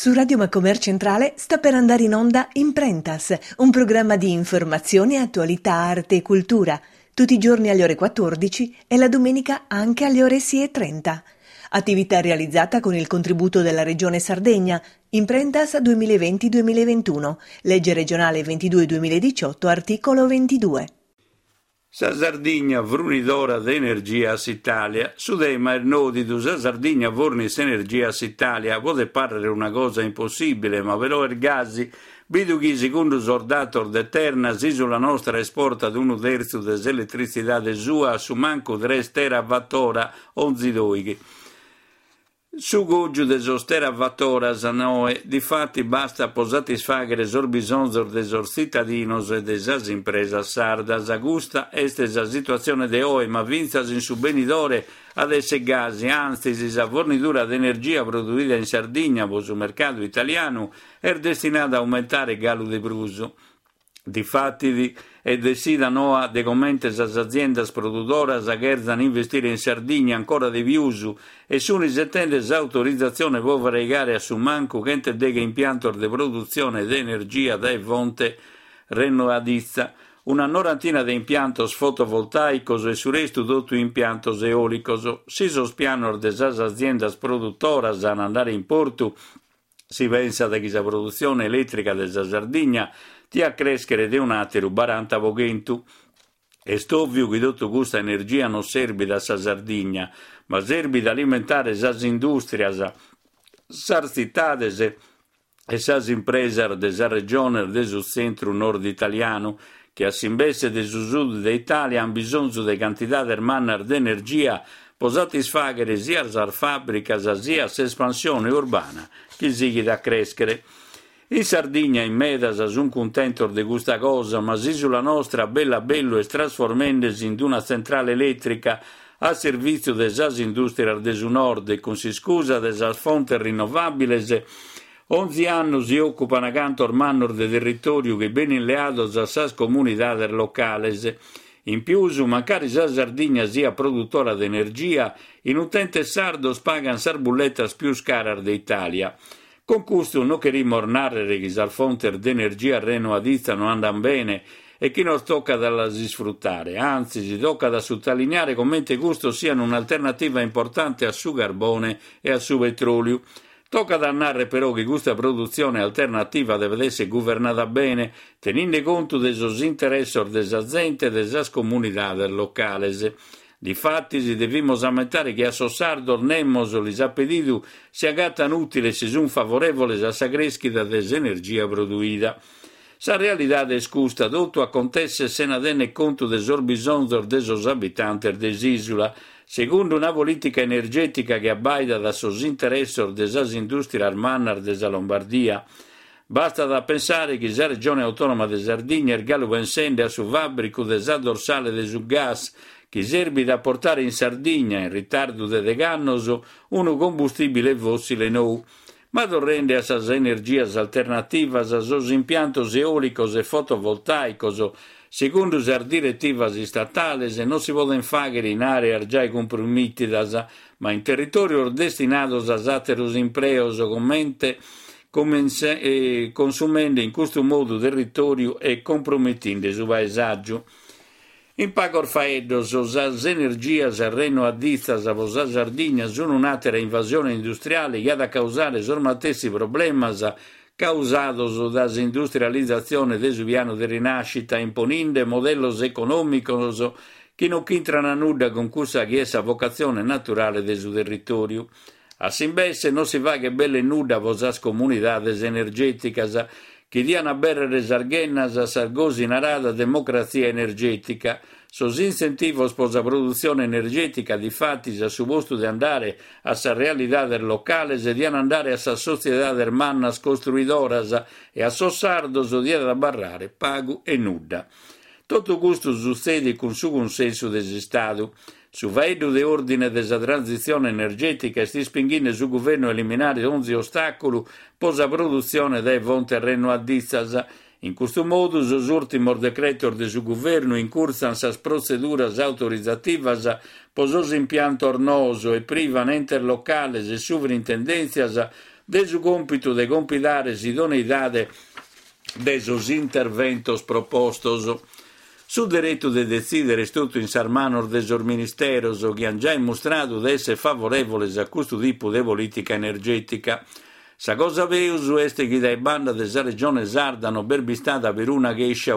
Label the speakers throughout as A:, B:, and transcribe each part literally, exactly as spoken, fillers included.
A: Su Radio Macomer Centrale sta per andare in onda Imprentas, un programma di informazione, attualità, arte e cultura, tutti i giorni alle ore quattordici e la domenica anche alle ore sei e trenta. Attività realizzata con il contributo della Regione Sardegna, Imprentas duemilaventi duemilaventuno, legge regionale ventidue duemiladiciotto, articolo ventidue.
B: Sa Sardegna vrunidora d'energia s'Italia, su dema il nodidu sa Sardegna vornis energia s'Italia, vuole parere una cosa impossibile, ma velo ergasi, bidu chi secondo sordator d'eterna, si sulla nostra esporta ad uno terzo dell'elettricità de sua, su manco tre terawattora, onzi doighi. Su goggio de sostera vattora sanoe, difatti basta po satisfagere sor bisonzor de sor cittadinos e de sas impresas sardas, agusta este sa situazione de oe, ma vinzas in su benidore ad esse gasi, anzi si sa fornitura d'energia produita in Sardegna po su mercato italiano è destinata a aumentare galu de bruso. Difatti e decida noa de commente sas aziendas produttoras agherzan investire in Sardegna ancora di più e su settende autorizzazione può varicare a su manco che dega impianto de produzione di energia da fonte rinnovabile, una norantina di impiantos fotovoltaicos e su resto tutto impiantos eolicos. Si sospiano de sas aziendas produttoras an andare in porto, si pensa da chi sa produzione elettrica de sa Sardegna ti a crescere de un atero quaranta vogentu. È ovvio che tutto questa energia non serve da sa Sardegna, ma serve da alimentare sas industrias, sas cittades e sas impresas de sa regione de su centro nord italiano, che a simbesse de su sud d'Italia han bisogno de quantità mannar d'energia per satisfagere sia sas fabbricas sia s'espansione urbana, che sighi da crescere. In Sardegna in medas sun contento di questa cosa, ma si sulla nostra bella bello e trasformendosi in una centrale elettrica a servizio de sas industrie de su nord e con si scusa de sas fonti rinnovabili, onzi anni si occupano accanto ormannor de territorio che ben inleato a sas comunità locali. In più, su mancare sa Sardegna sia produttora di energia, in utente sardo pagano sar bullettas più scarar d'Italia. Con questo non querimo ornare che sal fonte d'energia rinnovabile non andano bene e che non tocca da sfruttare, anzi si tocca da sottolineare come questo sia un'alternativa importante al suo carbone e al suo petrolio. Tocca da narrare però che questa produzione alternativa deve essere governata bene, tenendo conto dei suoi interessi delle aziende e delle comunità locali. Difatti, si dobbiamo ammettere che a Sossardo nemmos li appetitu si agattano utili e si sono favorevoli a sa crescita dell'energia produita. Sa realtà è scusta, tutto acontece se ne tiene conto del sorbisogno dei suoi abitanti dell'isola, secondo una politica energetica che abbaida da sos interessi delle industrie armannar della Lombardia. Basta da pensare che la regione autonoma di Sardegna è gallo pensende a su fabbrico del dorsale del su gas, che serve da portare in Sardegna, in ritardo de degannoso, un combustibile fossile nou, ma torrende a sas energias alternativas a sos impiantos eolicos e fotovoltaicos, secondo sas direttivas statales, non si poden fagere in aree già compromittidas, ma in territorio destinados a ateros impreos commente, comense, eh, consumendo in questo modo territorio e compromettendo su paesaggio. In pagor faeddos, sas energias rinnovabili a sa Sardegna sono un'altra invasione industriale che ha da causare sormatessi problemas causados das industrializzazione de su piano di rinascita, imponendo modellos economicos che non c'entrano a nulla con questa che è sa vocazione naturale de su territorio. A simbesse non si va che belle nulla vo sas comunidades energeticas che diano a berrere sarghennas a sargosi narada democrazia energetica, sos incentivos per la produzione energetica di fatti a su posto di andare a sa realtà del locale e di andare a sa società del mannas costruidoras e a sos sardos di da barrare pago e nuda. Tutto questo succede con su consenso del Stato. Su vaedo de ordine della transizione energetica e si spinghine su governo a eliminare ogni ostacolo per la produzione dei fonti rinnovabili. In questo modo, sos ultimos decretos de su governo incursan sas proceduras autorizativas per sos impiantos noso e privan enter locales e sovrintendencias de su compito de compilare idoneidade de sos interventos propostos. Su diritto de decidere tutto in sarmanor de sos ministeros che han già dimostrato di essere favorevoli a questo tipo di politica energetica. Sa cosa veus este che dai banda de sa regione sarda hanno berbistata per una gescia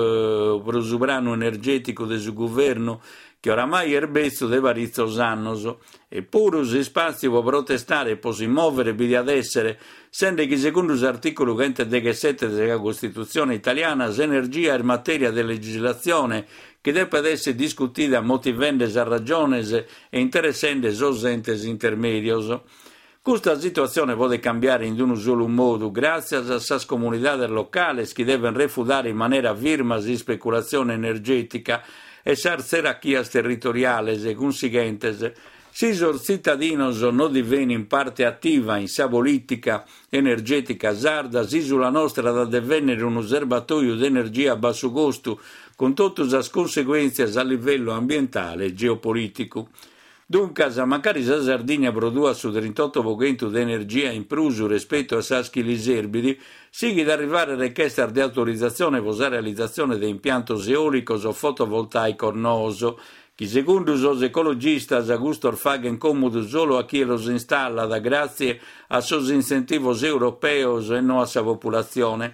B: eh, per su brano energetico de su governo che oramai è bezzo de varizos annos, eppure si spazio può protestare e può si muovere per ad essere, sende che secondo l'articolo centodiciassette della Costituzione italiana, l'energia è materia di legislazione che deve essere discutita motivendes a ragiones e interessendes os entes intermedios. Questa situazione può cambiare in un solo modo, grazie a sas comunità locali che devono refutare in maniera firma di speculazione energetica e sar serarchias territoriales e conseguentes. Si sos cittadinos non divengono parte attiva in sa politica energetica sarda, si sulla nostra da divenire un serbatoio di energia a basso costo, con tutte le conseguenze a livello ambientale e geopolitico. Dunque, magari la Sardegna produce su trentotto per cento di energia in più rispetto a saschi liserbidi, si da arrivare a richiesta di autorizzazione per la realizzazione di impianti eolici o fotovoltaico noso, che secondo os ecologistas a gusto fagen comodo solo a chi los installa da grazie a sos incentivos europeos e non a sa popolazione.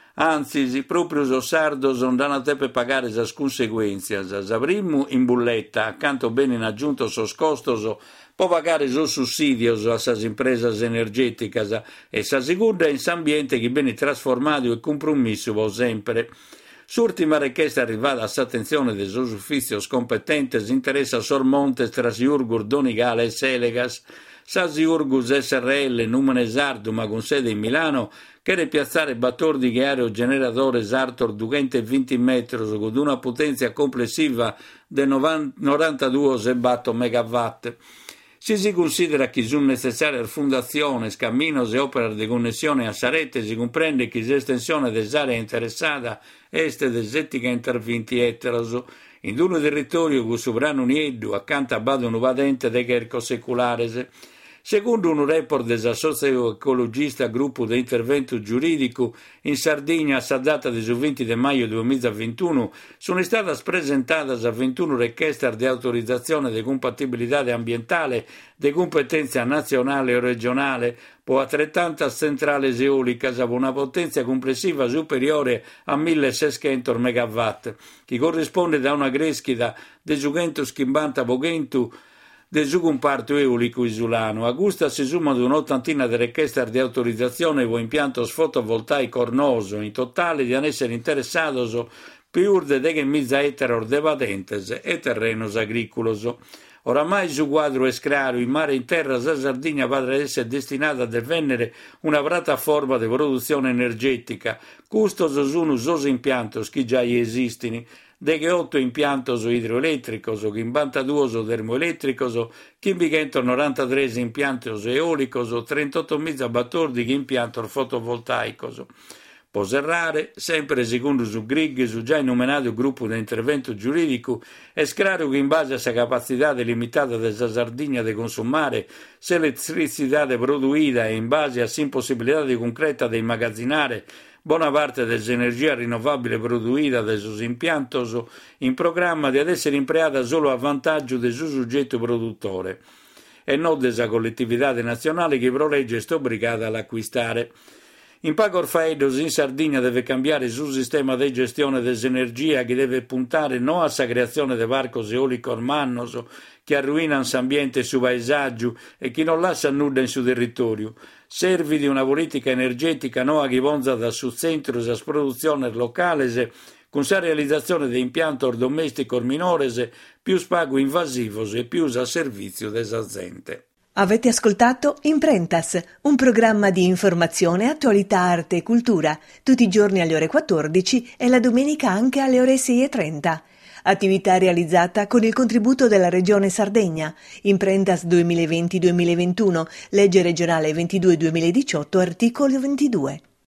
B: Anzi, proprio os sardos non danno tempo per pagare le conseguenze. Sa primo in bulletta, accanto bene in aggiunto sos costos, può pagare sos sussidios a sas impresas energeticas e sa seconda in s'ambiente che viene trasformato e compromesso sempre. S'ultima richiesta arrivata all'attenzione dei sos ufficios competentes interessa Sormontes tra Siurgur, Donigale e Selegas. Sa Siurgus S R L, numene sardo ma con sede in Milano, che piazzare battordi che aerogeneratore Sartor duecentoventi metri con una potenza complessiva di novantadue megawatt. Si si considera che sono necessarie fondazioni, camminos e opere di connessione a sa rete, si comprende che l'estensione delle aree interessate est de settica interventi eteros, in un territorio che sovrano nieddu accanto a bado nuvadente de cherco seculares. Secondo un report dell'associazione ecologista Gruppo di Intervento Giuridico, in Sardegna, a data del venti di maggio duemilaventuno, sono state presentate a ventuno richieste di autorizzazione di compatibilità ambientale di competenza nazionale o regionale per altrettanta centrali eoliche a una potenza complessiva superiore a milleseicento megawatt, che corrisponde a una crescita di duecentocinquanta per cento del suo comparto eolico isolano. A Gusta si summa di un'ottantina di richieste di autorizzazione o impianto fotovoltaico ornoso, in totale di essere interessados più di diecimila ettari de patentes e terrenos agricolos. Oramai su quadro è chiaro, in mare in terra la Sardegna potrà essere destinata a divenire una piattaforma di produzione energetica. Custos sono sos impiantos che già esistono, de otto impiantos idroelettricos, cinquantadue termoelettricos, cinquecentonovantatré impiantos eolicos, trentottomila battordi che impiantos fotovoltaicos. Può serrare, sempre secondo su Grigg, su già nominato gruppo di intervento giuridico, è chiaro che in base a questa capacità limitata della Sardegna di consumare l'elettricità produita e in base a impossibilità concreta di immagazzinare buona parte dell'energia rinnovabile produita dai suoi impianti in programma di essere impiegata solo a vantaggio del suo soggetto produttore e non della collettività nazionale che pro legge è obbligata all'acquistare. In poco orfaedos in Sardegna deve cambiare il suo sistema di gestione dell'energia che deve puntare non alla creazione di parcos eolico mannos che arruinano l'ambiente e il suo paesaggio e che non lascia nulla in suo territorio. Serve di una politica energetica non che ponza da sul centro della produzione locale con la realizzazione di impianti domestici minores più spago invasivos e più a servizio della gente.
A: Avete ascoltato Imprentas, un programma di informazione, attualità, arte e cultura, tutti i giorni alle ore quattordici e la domenica anche alle ore sei e trenta. Attività realizzata con il contributo della Regione Sardegna. Imprentas duemilaventi duemilaventuno, legge regionale ventidue duemiladiciotto, articolo ventidue.